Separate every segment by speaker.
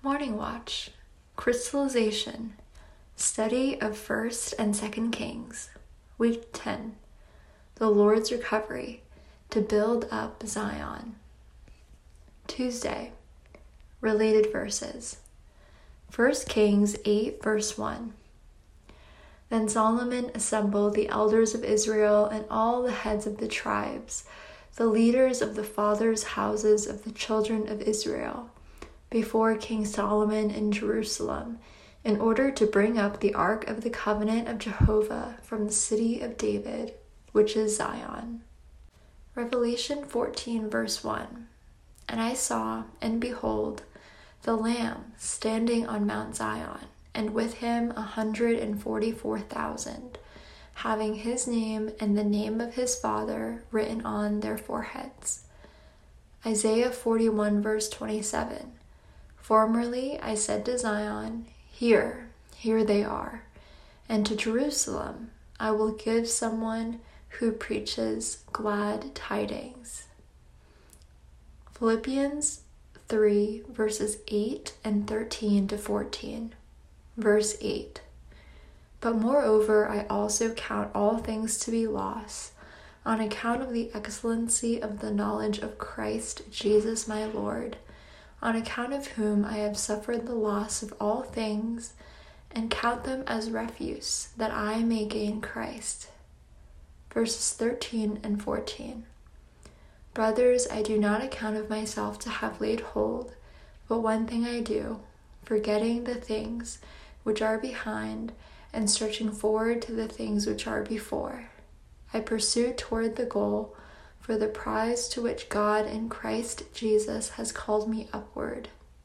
Speaker 1: Morning Watch, Crystallization, Study of 1st and 2nd Kings, Week 10, The Lord's Recovery, to Build Up Zion. Tuesday, Related Verses, 1 Kings 8 verse 1. Then Solomon assembled the elders of Israel and all the heads of the tribes, the leaders of the fathers' houses of the children of Israel, before King Solomon in Jerusalem, in order to bring up the ark of the covenant of Jehovah from the city of David, which is Zion. Revelation 14 verse 1. And I saw, and behold, the Lamb standing on Mount Zion, and with him 144,000, having his name and the name of his Father written on their foreheads. Isaiah 41 verse 27. Formerly I said to Zion, Here they are, and to Jerusalem I will give someone who preaches glad tidings. Philippians 3 verses 8 and 13 to 14. Verse 8. But moreover I also count all things to be loss, on account of the excellency of the knowledge of Christ Jesus my Lord, on account of whom I have suffered the loss of all things, and count them as refuse, that I may gain Christ. Verses 13 and 14. Brothers, I do not account of myself to have laid hold, but one thing I do, forgetting the things which are behind, and stretching forward to the things which are before. I pursue toward the goal, for the prize to which God in Christ Jesus has called me upward.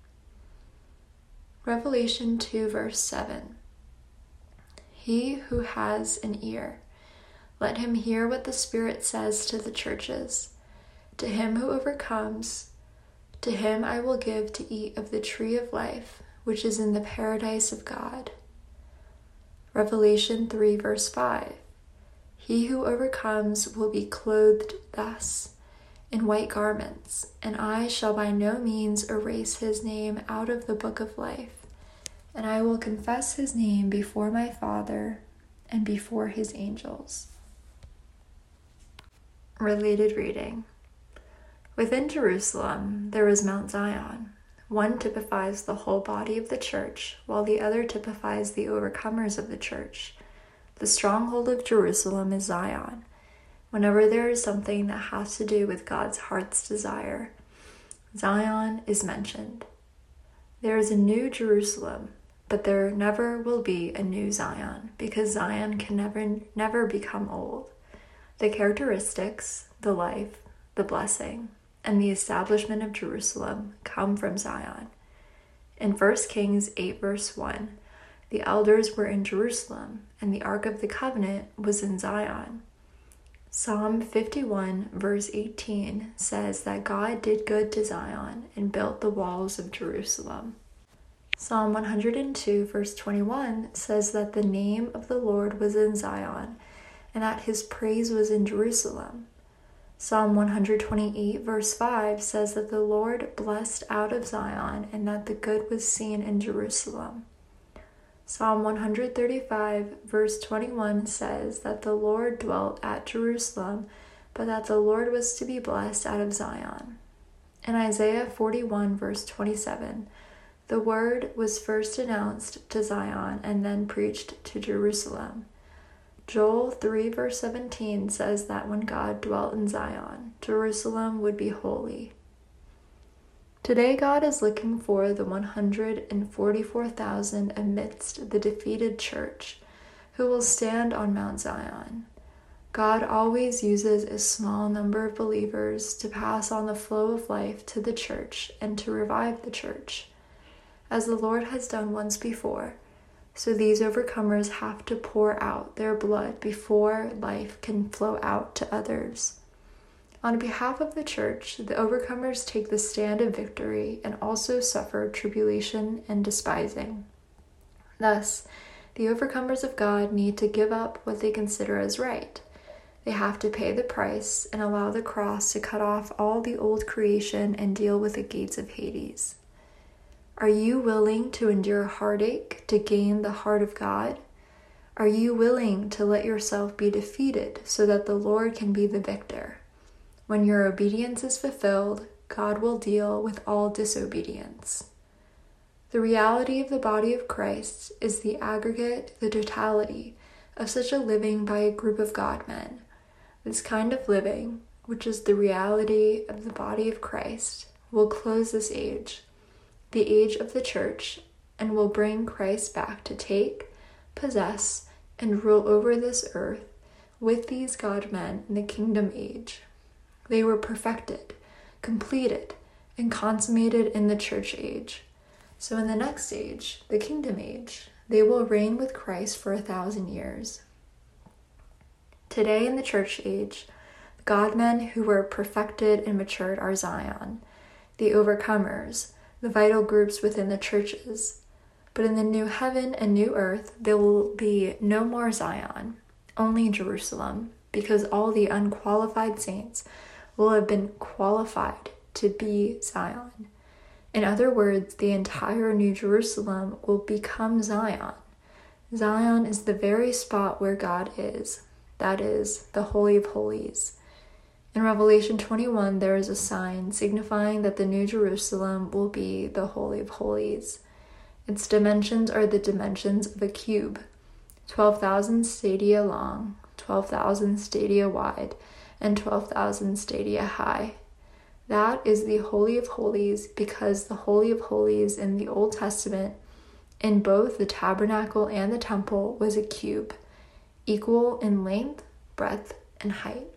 Speaker 1: Revelation 2 verse 7. He who has an ear, let him hear what the Spirit says to the churches. To him who overcomes, to him I will give to eat of the tree of life, which is in the paradise of God. Revelation 3 verse 5. He who overcomes will be clothed thus, in white garments, and I shall by no means erase his name out of the book of life, and I will confess his name before my Father and before his angels. Related reading. Within Jerusalem there was Mount Zion. One typifies the whole body of the church, while the other typifies the overcomers of the church. The stronghold of Jerusalem is Zion. Whenever there is something that has to do with God's heart's desire, Zion is mentioned. There is a new Jerusalem, but there never will be a new Zion, because Zion can never become old. The characteristics, the life, the blessing, and the establishment of Jerusalem come from Zion. In 1 Kings 8 verse 1, the elders were in Jerusalem, and the Ark of the Covenant was in Zion. Psalm 51 verse 18 says that God did good to Zion and built the walls of Jerusalem. Psalm 102 verse 21 says that the name of the Lord was in Zion, and that his praise was in Jerusalem. Psalm 128 verse 5 says that the Lord blessed out of Zion, and that the good was seen in Jerusalem. Psalm 135 verse 21 says that the Lord dwelt at Jerusalem, but that the Lord was to be blessed out of Zion. In Isaiah 41 verse 27, the word was first announced to Zion and then preached to Jerusalem. Joel 3 verse 17 says that when God dwelt in Zion, Jerusalem would be holy. Today God is looking for the 144,000 amidst the defeated church, who will stand on Mount Zion. God always uses a small number of believers to pass on the flow of life to the church and to revive the church, as the Lord has done once before. So these overcomers have to pour out their blood before life can flow out to others. On behalf of the church, the overcomers take the stand of victory and also suffer tribulation and despising. Thus, the overcomers of God need to give up what they consider as right. They have to pay the price and allow the cross to cut off all the old creation and deal with the gates of Hades. Are you willing to endure heartache to gain the heart of God? Are you willing to let yourself be defeated so that the Lord can be the victor? When your obedience is fulfilled, God will deal with all disobedience. The reality of the body of Christ is the aggregate, the totality of such a living by a group of God-men. This kind of living, which is the reality of the body of Christ, will close this age, the age of the church, and will bring Christ back to take, possess, and rule over this earth with these God-men in the kingdom age. They were perfected, completed, and consummated in the church age. So in the next age, the kingdom age, they will reign with Christ for 1,000 years. Today in the church age, the God-men who were perfected and matured are Zion, the overcomers, the vital groups within the churches. But in the new heaven and new earth, there will be no more Zion, only Jerusalem, because all the unqualified saints will have been qualified to be Zion. In other words, the entire New Jerusalem will become Zion. Zion is the very spot where God is. That is, the Holy of Holies. In Revelation 21, there is a sign signifying that the New Jerusalem will be the Holy of Holies. Its dimensions are the dimensions of a cube, 12,000 stadia long, 12,000 stadia wide, and 12,000 stadia high. That is the Holy of Holies because the Holy of Holies in the Old Testament, in both the tabernacle and the temple, was a cube, equal in length, breadth, and height.